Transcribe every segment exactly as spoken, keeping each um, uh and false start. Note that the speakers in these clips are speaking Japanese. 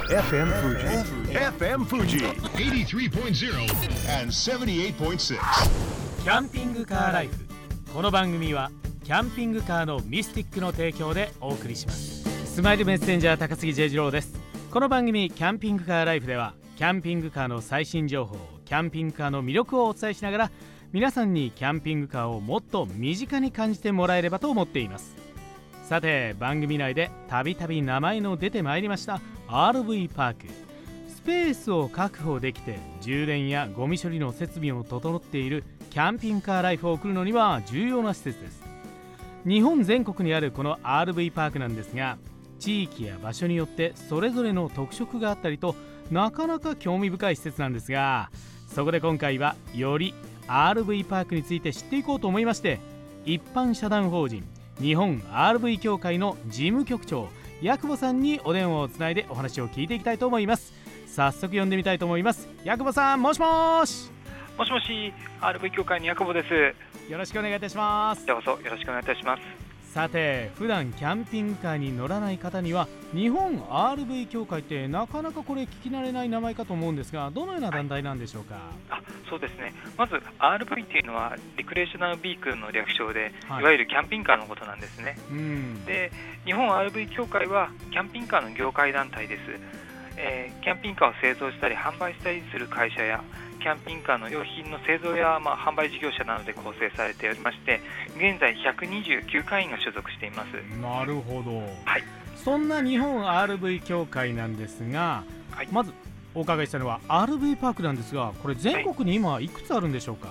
エフエム Fuji エフエム Fuji はちじゅうさんてんゼロ and ななじゅうはちてんろくキャンピングカーライフ。この番組はキャンピングカーのミスティックの提供でお送りします。スマイルメッセンジャー高杉 J 次郎です。この番組キャンピングカーライフではキャンピングカーの最新情報、キャンピングカーの魅力をお伝えしながら、皆さんにキャンピングカーをもっと身近に感じてもらえればと思っています。さて、番組内でたびたび名前の出てまいりました アールブイ パーク。スペースを確保できて充電やゴミ処理の設備も整っているキャンピングカーライフを送るのには重要な施設です。日本全国にあるこの アールブイ パークなんですが、地域や場所によってそれぞれの特色があったりと、なかなか興味深い施設なんですが、そこで今回はより アールブイ パークについて知っていこうと思いまして、一般社団法人日本 アールブイ 協会の事務局長八久保さんにお電話をつないでお話を聞いていきたいと思います。早速呼んでみたいと思います。八久保さん、もしもーし。 もしもし、 アールブイ 協会の八久保です。 よろしくお願いいたします。 どうぞよろしくお願いいたします。 さて、普段キャンピングカーに乗らない方には日本 アールブイ 協会ってなかなかこれ聞き慣れない名前かと思うんですが、どのような団体なんでしょうか。 はい、あそうですね、まず アールブイ っていうのはリクレーショナルビークルの略称で、はい、いわゆるキャンピングカーのことなんですね。うんで日本 アールブイ 協会はキャンピングカーの業界団体です。えー、キャンピングカーを製造したり販売したりする会社やキャンピングカーの用品の製造や、まあ、販売事業者などで構成されておりまして、現在ひゃくにじゅうきゅう会員が所属しています。 なるほど、 はい、 そんな日本 アールブイ 協会なんですが、はい、まずお伺いしたのは アールブイ パークなんですが、これ全国に今いくつあるんでしょうか。はい、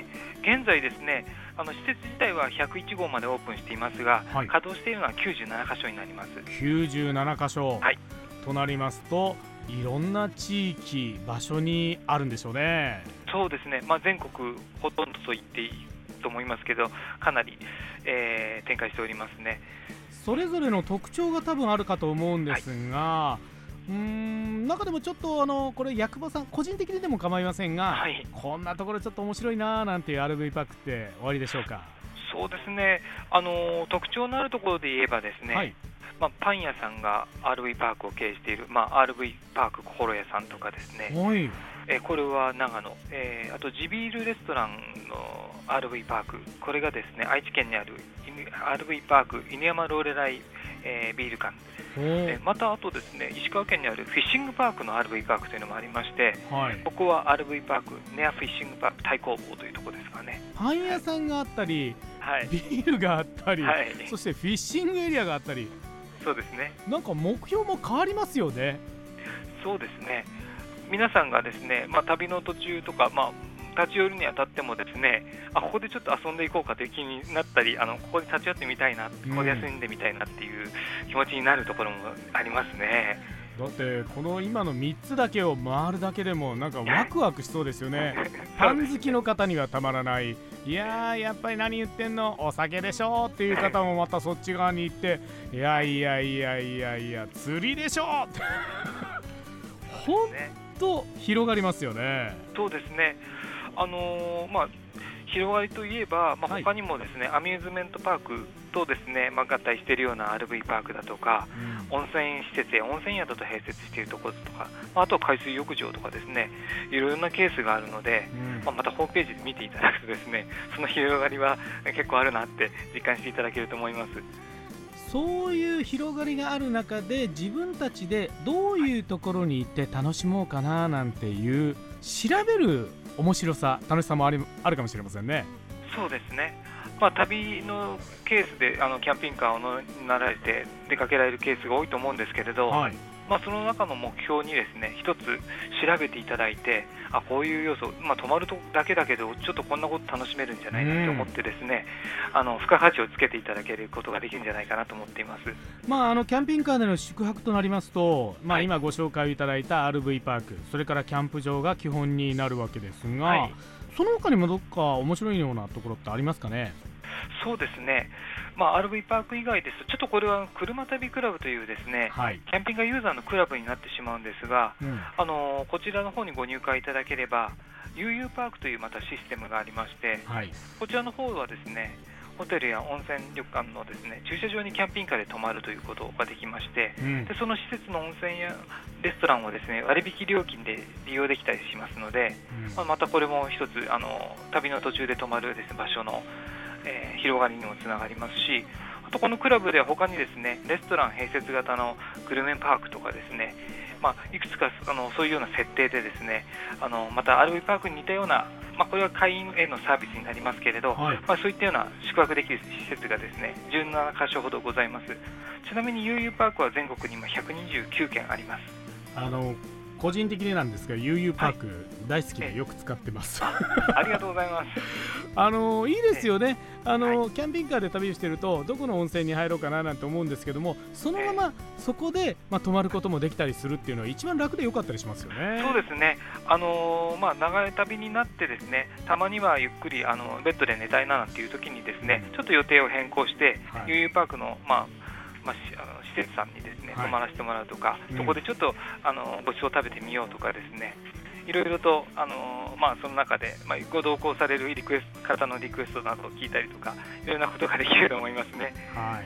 え現在ですね、あの施設自体はひゃくいち号までオープンしていますが、はい、稼働しているのはきゅうじゅうなな箇所になります。 きゅうじゅうなな箇所、 はい、 となりますといろんな地域場所にあるんでしょうね。 そうですね、まあ、全国ほとんどと言っていいと思いますけど、かなり、えー、展開しておりますね。 それぞれの特徴が多分あるかと思うんですが、はい、うーん中でもちょっとあのこれ八久保さん個人的にでも構いませんが、はい、こんなところちょっと面白いななんていう アールブイ パークっておありでしょうか。 そうですね、あの特徴のあるところで言えばですね、はい、まあ、パン屋さんが アールブイ パークを経営している、まあ、アールブイ パーク心屋さんとかですね、はい、えー、これは長野、えー、あと地ビールレストランの アールブイ パーク、これがですね愛知県にある アールブイ パーク犬山ローレライ、えー、ビール館、えー、またあとですね石川県にあるフィッシングパークの アールブイ パークというのもありまして、はい、ここは アールブイ パークネアフィッシングパーク太工房というところですかね。 パン屋さんがあったり、はい、ビールがあったり、はい、そしてフィッシングエリアがあったり、 そうですね、 なんか目標も変わりますよね。 そうですね、皆さんがですね、まあ、旅の途中とか、まあ、立ち寄るにあたってもですね、あここでちょっと遊んでいこうかという気になったり、あのここで立ち寄ってみたいな、ここで休んでみたいなっていう気持ちになるところもありますね。 だってこの今のみっつだけを回るだけでもなんかワクワクしそうですよね。パン好きの方にはたまらない。いやーやっぱり何言ってんのお酒でしょっていう方もまたそっち側に行って、いやいやいやいやいや釣りでしょってほんと広がりますよね。 そうですね、あのー、まあ広がりといえば、まあ、他にもですね、はい、アミューズメントパークとですね、まあ、合体しているような アールブイ パークだとか、うん、温泉施設や温泉宿と併設しているところとか、まあ、あとは海水浴場とかですね、いろいろなケースがあるので、うん、まあ、またホームページで見ていただくとですね、その広がりは結構あるなって実感していただけると思います。 そういう広がりがある中で、自分たちでどういうところに行って楽しもうかななんていう調べる面白さ、楽しさもあり、あるかもしれませんね。 そうですね、まあ、旅のケースであのキャンピングカーを乗られて出かけられるケースが多いと思うんですけれど、はい、まあ、その中の目標にですね一つ調べていただいて、あこういう要素、まあ、泊まるだけだけどちょっとこんなこと楽しめるんじゃないなと思ってですね、あの付加価値をつけていただけることができるんじゃないかなと思っています。 まあ、あのキャンピングカーでの宿泊となりますと、まあ、今ご紹介いただいた アールブイ パーク、それからキャンプ場が基本になるわけですが、はい、その他にもどっか面白いようなところってありますかね。 そうですね、まあ、アールブイ パーク以外ですと、ちょっとこれは車旅クラブというですね、はい、キャンピングカーユーザーのクラブになってしまうんですが、うん、あのこちらの方にご入会いただければ ユーユー パークというまたシステムがありまして、はい、こちらの方はですねホテルや温泉旅館のですね駐車場にキャンピングカーで泊まるということができまして、うん、でその施設の温泉やレストランをですね割引料金で利用できたりしますので、うんまあ、またこれも一つあの旅の途中で泊まるですね場所の、えー、広がりにもつながりますし、あとこのクラブでは他にですねレストラン併設型のグルメパークとかですね、まあ、いくつかあのそういうような設定でですねあのまた アールブイ パークに似たような、まあ、これは会員へのサービスになりますけれど、はいまあ、そういったような宿泊できる施設がですねじゅうななかしょほどございます。ちなみに ユーユー パークは全国に今ひゃくにじゅうきゅうけんあります。 あの個人的になんですが ユーユー パーク、はい、大好きでよく使ってます。 あ, ありがとうございます。 あのいいですよね。あの、はい、キャンピングカーで旅をしているとどこの温泉に入ろうかななんて思うんですけども、そのままそこで、まあ、泊まることもできたりするっていうのは一番楽でよかったりしますよね。 そうですね、あのーまあ、長い旅になってですねたまにはゆっくりあのベッドで寝たいななんていう時にですね、うん、ちょっと予定を変更して、はい、ユーユー パークの、まあまあ、あの施設さんにですね、はい、泊まらせてもらうとか、うん、そこでちょっとあのごちそう食べてみようとかですね、いろいろと、あのまあ、その中で、まあ、ご同行されるリクエスト方のリクエストなどを聞いたりとかいろんなことができると思いますね。 はい、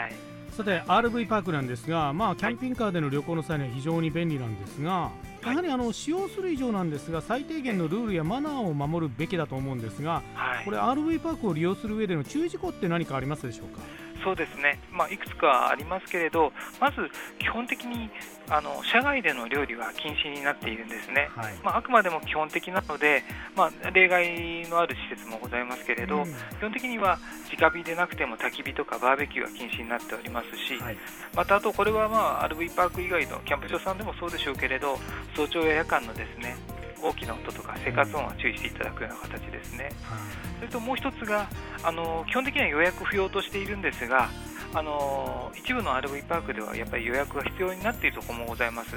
はい、 さて アールブイ パークなんですが、まあ、キャンピングカーでの旅行の際には非常に便利なんですが、はい、やはりあの使用する以上なんですが最低限のルールやマナーを守るべきだと思うんですが、はい、これ アールブイ パークを利用する上での注意事項って何かありますでしょうか。 そうですね、まあ、いくつかありますけれど、まず基本的にあの車外での料理は禁止になっているんですね。はい、まあ、あくまでも基本的なので、まあ、例外のある施設もございますけれど、うん、基本的には直火でなくても焚き火とかバーベキューは禁止になっておりますし、はい、またあとこれは、まあ、アールブイ パーク以外のキャンプ場さんでもそうでしょうけれど、早朝や夜間のですね大きな音とか生活音は注意していただくような形ですね。うん、それともう一つがあの基本的には予約不要としているんですが、あの一部の アールブイ パークではやっぱり予約が必要になっているところもございます。うん、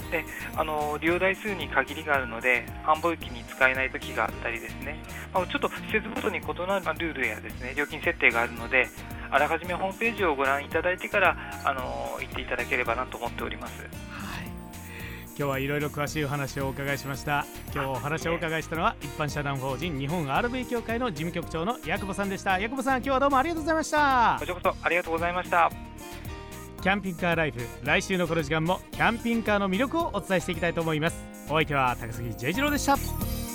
であの利用台数に限りがあるので繁忙期に使えない時があったりですね、まあ、ちょっと施設ごとに異なるルールやですね料金設定があるので、あらかじめホームページをご覧いただいてからあの行っていただければなと思っております。 今日はいろいろ詳しいお話をお伺いしました。今日お話をお伺いしたのは一般社団法人日本 アールブイ 協会の事務局長の八久保さんでした。八久保さん、今日はどうもありがとうございました。 こちらこそありがとうございました。 キャンピングカーライフ、来週のこの時間もキャンピングカーの魅力をお伝えしていきたいと思います。お相手は高杉 J 次郎でした。